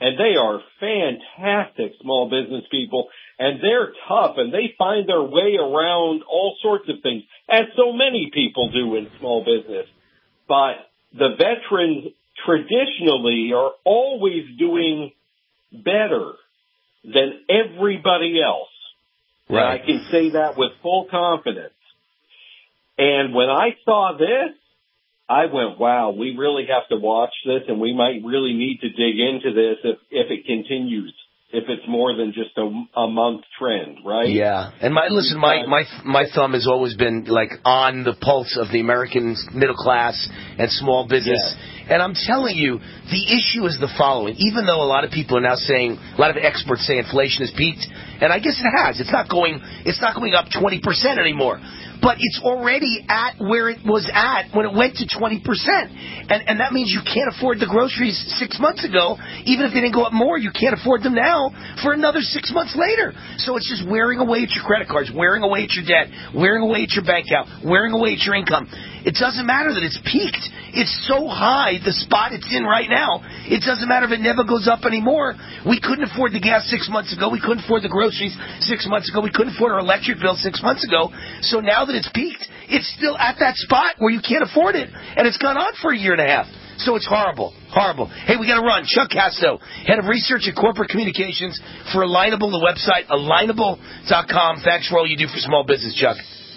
and they are fantastic small business people, and they're tough, and they find their way around all sorts of things, as so many people do in small business. But the veterans traditionally are always doing better than everybody else. Right. And I can say that with full confidence. And when I saw this, I went, wow, we really have to watch this, and we might really need to dig into this if it continues, if it's more than just a month trend, right? Yeah. And my thumb has always been like on the pulse of the American middle class and small business. Yeah. And I'm telling you, the issue is the following. Even though a lot of people are now saying, a lot of experts say inflation has peaked, and I guess it has. It's not going up 20% anymore. But it's already at where it was at when it went to 20%. And that means you can't afford the groceries 6 months ago. Even if they didn't go up more, you can't afford them now for another 6 months later. So it's just wearing away at your credit cards, wearing away at your debt, wearing away at your bank account, wearing away at your income. It doesn't matter that it's peaked. It's so high, the spot it's in right now. It doesn't matter if it never goes up anymore. We couldn't afford the gas 6 months ago. We couldn't afford the groceries 6 months ago. We couldn't afford our electric bill 6 months ago. So now that it's peaked, it's still at that spot where you can't afford it. And it's gone on for a year and a half. So it's horrible. Horrible. Hey, we got to run. Chuck Casto, Head of Research and Corporate Communications for Alignable, the website, alignable.com. Thanks for all you do for small business, Chuck.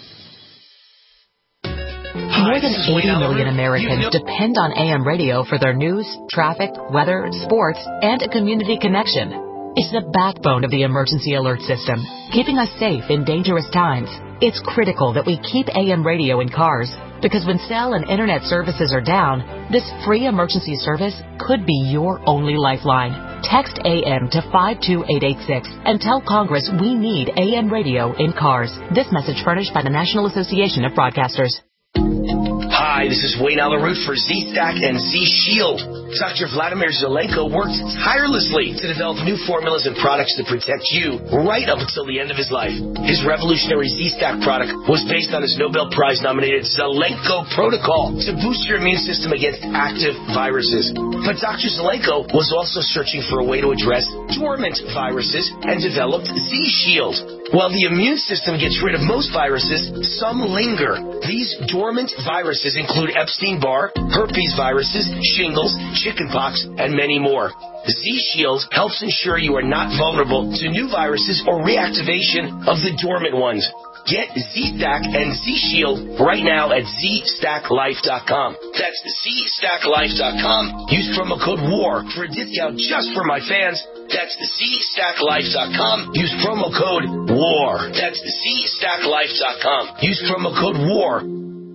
More than 80 million Americans depend on AM radio for their news, traffic, weather, sports, and a community connection. It's the backbone of the emergency alert system, keeping us safe in dangerous times. It's critical that we keep AM radio in cars, because when cell and internet services are down, this free emergency service could be your only lifeline. Text AM to 52886 and tell Congress we need AM radio in cars. This message furnished by the National Association of Broadcasters. Hi, this is Wayne Alaroot for Z-Stack and Z-Shield. Dr. Vladimir Zelenko worked tirelessly to develop new formulas and products to protect you right up until the end of his life. His revolutionary Z-Stack product was based on his Nobel Prize-nominated Zelenko Protocol to boost your immune system against active viruses. But Dr. Zelenko was also searching for a way to address dormant viruses and developed Z-Shield. While the immune system gets rid of most viruses, some linger. These dormant viruses include Epstein-Barr, herpes viruses, shingles, chickenpox, and many more. Z-Shield helps ensure you are not vulnerable to new viruses or reactivation of the dormant ones. Get Z-Stack and Z-Shield right now at ZStackLife.com. That's ZStackLife.com. Use promo code WAR for a discount just for my fans. That's ZStackLife.com. Use promo code WAR. That's ZStackLife.com. Use promo code WAR.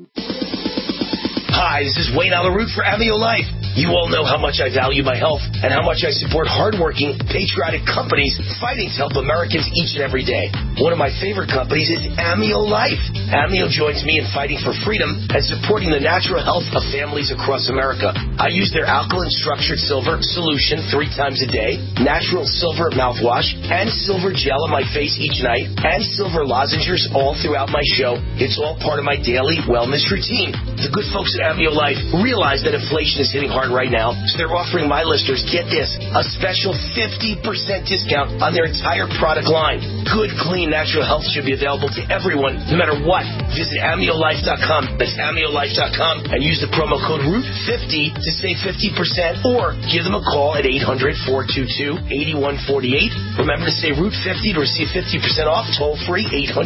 Hi, this is Wayne Alaroot for Amio Life. You all know how much I value my health and how much I support hardworking, patriotic companies fighting to help Americans each and every day. One of my favorite companies is Amio Life. Amio joins me in fighting for freedom and supporting the natural health of families across America. I use their alkaline structured silver solution 3 times a day, natural silver mouthwash, and silver gel on my face each night, and silver lozenges all throughout my show. It's all part of my daily wellness routine. The good folks at Amio Life realize that inflation is hitting hard right now, so they're offering my listeners, get this, a special 50% discount on their entire product line. Good, clean, natural health should be available to everyone, no matter what. Visit AmioLife.com. That's AmioLife.com and use the promo code ROOT50 to save 50%, or give them a call at 800-422-8148. Remember to say ROOT50 to receive 50% off, toll free,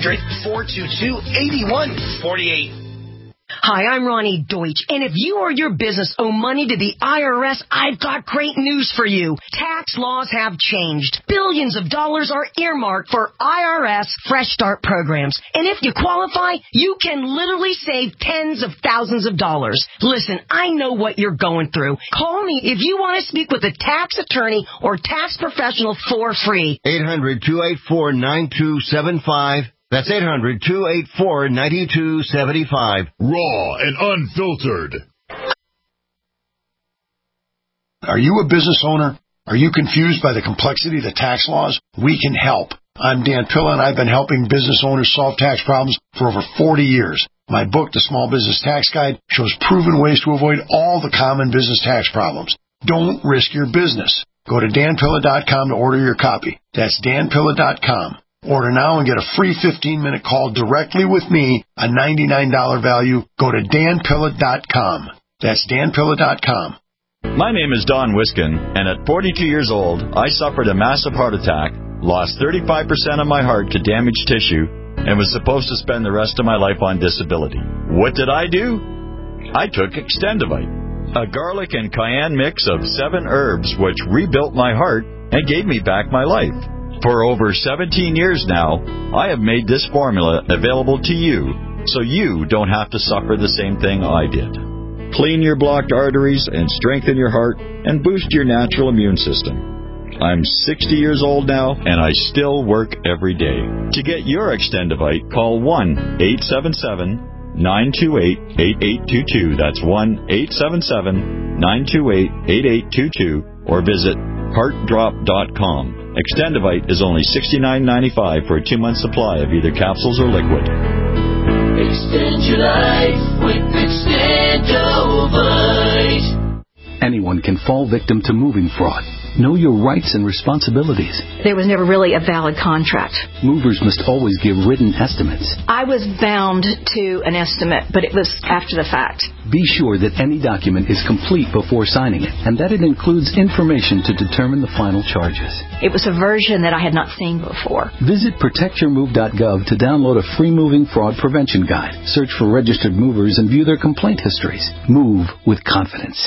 800-422-8148. Hi, I'm Ronnie Deutsch, and if you or your business owe money to the IRS, I've got great news for you. Tax laws have changed. Billions of dollars are earmarked for IRS Fresh Start programs. And if you qualify, you can literally save tens of thousands of dollars. Listen, I know what you're going through. Call me if you want to speak with a tax attorney or tax professional for free. 800-284-9275. That's 800-284-9275. Raw and unfiltered. Are you a business owner? Are you confused by the complexity of the tax laws? We can help. I'm Dan Pilla, and I've been helping business owners solve tax problems for over 40 years. My book, The Small Business Tax Guide, shows proven ways to avoid all the common business tax problems. Don't risk your business. Go to danpilla.com to order your copy. That's danpilla.com. Order now and get a free 15-minute call directly with me, a $99 value. Go to danpilla.com. That's danpilla.com. My name is Don Wiskin, and at 42 years old, I suffered a massive heart attack, lost 35% of my heart to damaged tissue, and was supposed to spend the rest of my life on disability. What did I do? I took Extendivite, a garlic and cayenne mix of 7 herbs which rebuilt my heart and gave me back my life. For over 17 years now, I have made this formula available to you so you don't have to suffer the same thing I did. Clean your blocked arteries and strengthen your heart and boost your natural immune system. I'm 60 years old now, and I still work every day. To get your Extendivite, call 1-877-928-8822. That's 1-877-928-8822, or visit heartdrop.com. Extendivite is only $69.95 for a 2-month supply of either capsules or liquid. Extend your life with Extendivite. Anyone can fall victim to moving fraud. Know your rights and responsibilities. There was never really a valid contract. Movers must always give written estimates. I was bound to an estimate, but it was after the fact. Be sure that any document is complete before signing it, and that it includes information to determine the final charges. It was a version that I had not seen before. Visit protectyourmove.gov to download a free moving fraud prevention guide. Search for registered movers and view their complaint histories. Move with confidence.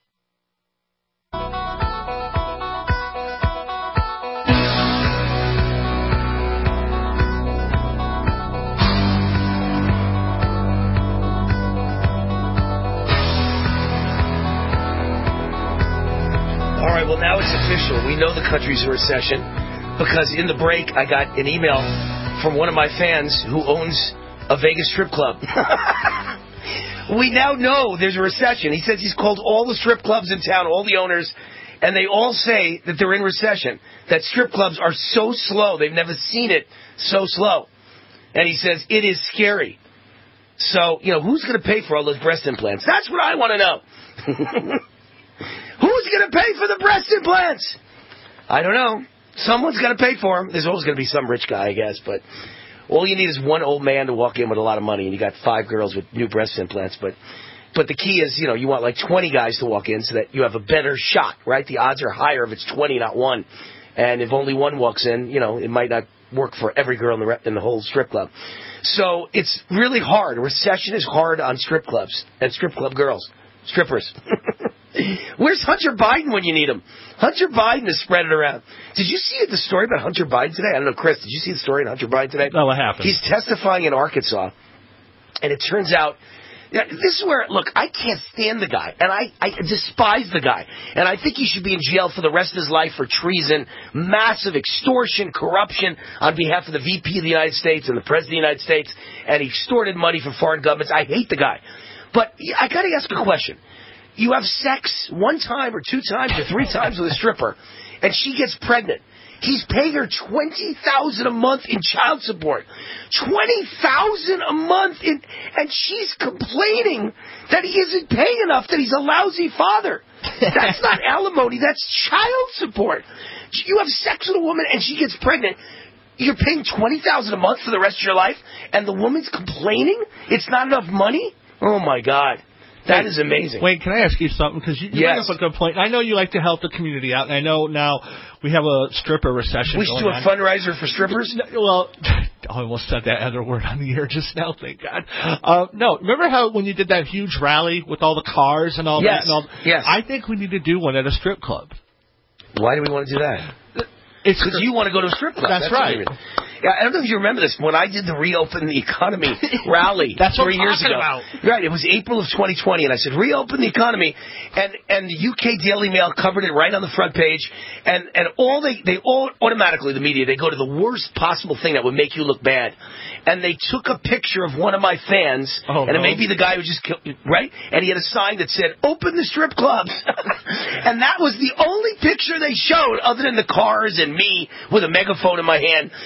Well, now it's official. We know the country's in recession because in the break I got an email from one of my fans who owns a Vegas strip club. We now know there's a recession. He says he's called all the strip clubs in town, all the owners, and they all say that they're in recession, that strip clubs are so slow. They've never seen it so slow. And he says it is scary. So, who's going to pay for all those breast implants? That's what I want to know. Who's going to pay for the breast implants? I don't know. Someone's going to pay for them. There's always going to be some rich guy, I guess. But all you need is one old man to walk in with a lot of money, and you got 5 girls with new breast implants. But the key is, you want like 20 guys to walk in so that you have a better shot, right? The odds are higher if it's 20, not 1. And if only 1 walks in, it might not work for every girl in the whole strip club. So it's really hard. A recession is hard on strip clubs and strip club girls, strippers. Where's Hunter Biden when you need him? Hunter Biden is spread it around. Did you see the story about Hunter Biden today? I don't know, Chris, did you see the story on Hunter Biden today? No, what happened? He's testifying in Arkansas, and it turns out, this is where, look, I can't stand the guy, and I despise the guy, and I think he should be in jail for the rest of his life for treason, massive extortion, corruption on behalf of the VP of the United States and the President of the United States, and he extorted money from foreign governments. I hate the guy. But I got to ask a question. You have sex 1 time or 2 times or 3 times with a stripper, and she gets pregnant. He's paying her $20,000 a month in child support. $20,000 a month, and she's complaining that he isn't paying enough, that he's a lousy father. That's not alimony. That's child support. You have sex with a woman, and she gets pregnant. You're paying $20,000 a month for the rest of your life, and the woman's complaining it's not enough money? Oh, my God. That is amazing. Wait, can I ask you something? Because you bring up a good point. I know you like to help the community out, and I know now we have a stripper recession. We should do a fundraiser for strippers? Well, I almost said that other word on the air just now, thank God. No, remember how when you did that huge rally with all the cars and all that? And yes. I think we need to do one at a strip club. Why do we want to do that? It's because you want to go to a strip club. That's right. Yeah, I don't know if you remember this. When I did the Reopen the Economy rally That's 3 years ago. About. Right, it was April of 2020, and I said, reopen the economy. And the UK Daily Mail covered it right on the front page. And they all automatically, the media, they go to the worst possible thing that would make you look bad. And they took a picture of one of my fans, it may be the guy who just killed, right? And he had a sign that said, open the strip clubs. And that was the only picture they showed other than the cars and me with a megaphone in my hand. And they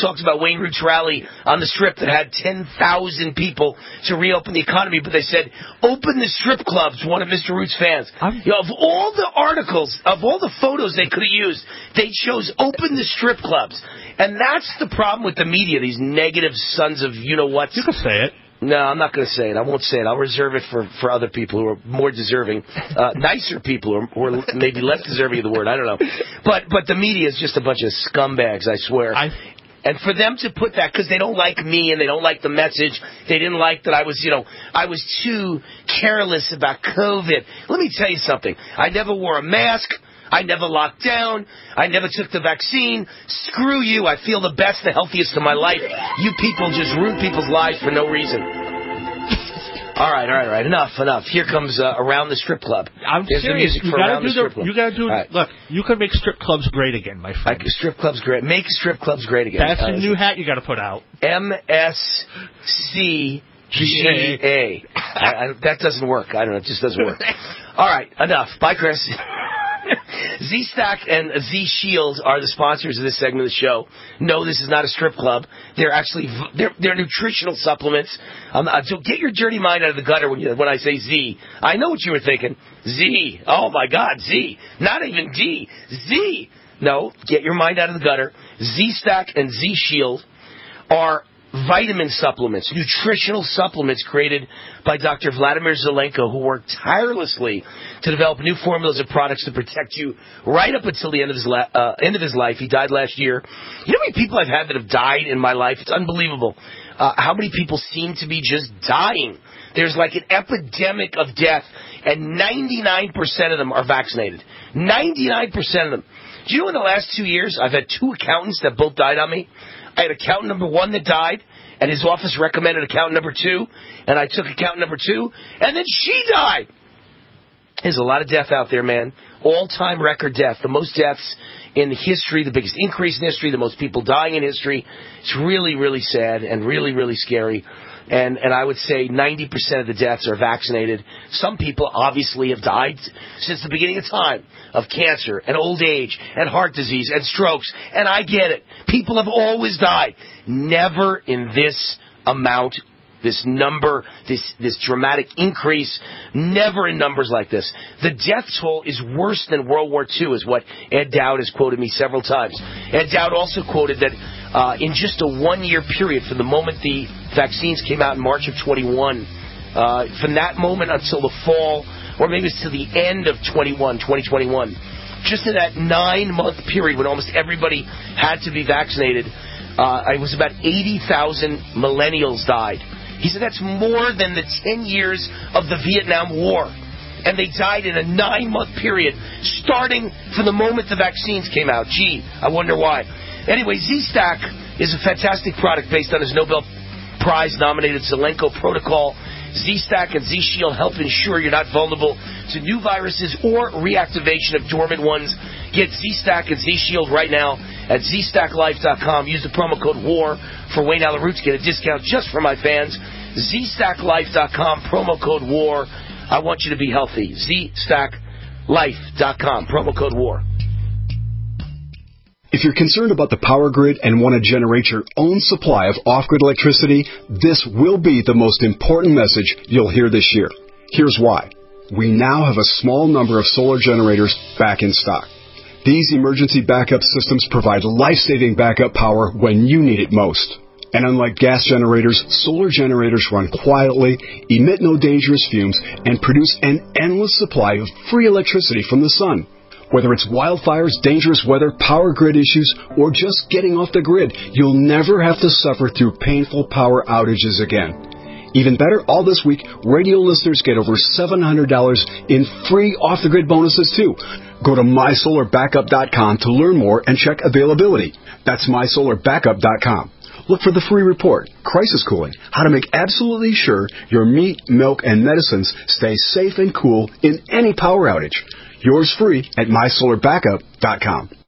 talks about Wayne Root's rally on the Strip that had 10,000 people to reopen the economy, but they said, open the strip clubs, one of Mr. Root's fans. Of all the articles, of all the photos they could have used, they chose open the strip clubs. And that's the problem with the media, these negative sons of you-know-what. You can say it. No, I'm not going to say it. I won't say it. I'll reserve it for other people who are more deserving, nicer people who are maybe less deserving of the word. I don't know. But the media is just a bunch of scumbags, I swear. And for them to put that, because they don't like me and they don't like the message, they didn't like that I was too careless about COVID. Let me tell you something. I never wore a mask. I never locked down. I never took the vaccine. Screw you. I feel the best, the healthiest of my life. You people just ruin people's lives for no reason. All right. Enough. Here comes Around the Strip Club. I'm Here's serious. The music for Around the Strip Club. You got to do right. Look, you can make strip clubs great again, my friend. Strip clubs great. Make strip clubs great again. That's a new hat you got to put out. MSCGA. That doesn't work. I don't know. It just doesn't work. All right. Enough. Bye, Chris. Z-Stack and Z-Shield are the sponsors of this segment of the show. No, this is not a strip club. They're actually they're nutritional supplements. So get your dirty mind out of the gutter when I say Z. I know what you were thinking. Z. Oh my God, Z. Not even D. Z. No, get your mind out of the gutter. Z-Stack and Z-Shield are vitamin supplements, nutritional supplements created by Dr. Vladimir Zelenko, who worked tirelessly to develop new formulas of products to protect you right up until the end of his life. He died last year. You know how many people I've had that have died in my life? It's unbelievable. How many people seem to be just dying? There's like an epidemic of death, and 99% of them are vaccinated. 99% of them. Do you know in the last 2 years, I've had 2 accountants that both died on me? I had accountant number 1 that died, and his office recommended accountant number 2, and I took accountant number 2, and then she died. There's a lot of death out there, man. All-time record death. The most deaths in history, the biggest increase in history, the most people dying in history. It's really, really sad and really, really scary. And I would say 90% of the deaths are vaccinated. Some people obviously have died since the beginning of time of cancer and old age and heart disease and strokes. And I get it. People have always died. Never in this amount, this number, this dramatic increase, never in numbers like this. The death toll is worse than World War II, is what Ed Dowd has quoted me several times. Ed Dowd also quoted that in just a 1-year period, from the moment the vaccines came out in March of 21, from that moment until the fall, or maybe it's to the end of 2021, just in that 9-month period when almost everybody had to be vaccinated, it was about 80,000 millennials died. He said that's more than the 10 years of the Vietnam War. And they died in a 9-month period, starting from the moment the vaccines came out. Gee, I wonder why. Anyway, Z-Stack is a fantastic product based on his Nobel Prize-nominated Zelenko protocol. Z-Stack and Z-Shield help ensure you're not vulnerable to new viruses or reactivation of dormant ones. Get Z-Stack and Z-Shield right now at ZStackLife.com. Use the promo code WAR for Wayne Allyn Roots. Get a discount just for my fans. ZStackLife.com, promo code WAR. I want you to be healthy. ZStackLife.com, promo code WAR. If you're concerned about the power grid and want to generate your own supply of off-grid electricity, this will be the most important message you'll hear this year. Here's why. We now have a small number of solar generators back in stock. These emergency backup systems provide life-saving backup power when you need it most. And unlike gas generators, solar generators run quietly, emit no dangerous fumes, and produce an endless supply of free electricity from the sun. Whether it's wildfires, dangerous weather, power grid issues, or just getting off the grid, you'll never have to suffer through painful power outages again. Even better, all this week, radio listeners get over $700 in free off-the-grid bonuses, too. Go to MySolarBackup.com to learn more and check availability. That's MySolarBackup.com. Look for the free report, Crisis Cooling, how to make absolutely sure your meat, milk, and medicines stay safe and cool in any power outage. Yours free at MySolarBackup.com.